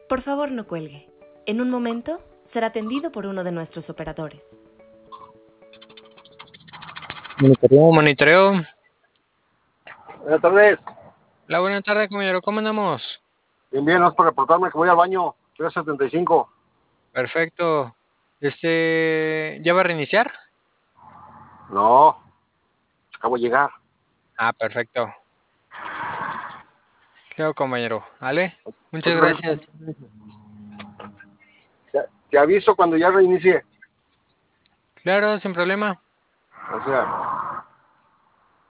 Por favor, no cuelgue. En un momento será atendido por uno de nuestros operadores. Monitoreo, monitoreo. Buenas tardes. Hola, buenas tardes, compañero. ¿Cómo andamos? Bien, bien, no es para reportarme que voy al baño. Estoy a 75. Perfecto. ¿Ya va a reiniciar? No, acabo de llegar. Ah, perfecto. Claro, compañero. ¿Vale? Muchas Otra vez. gracias. Te aviso cuando ya reinicie. Claro, sin problema. O sea.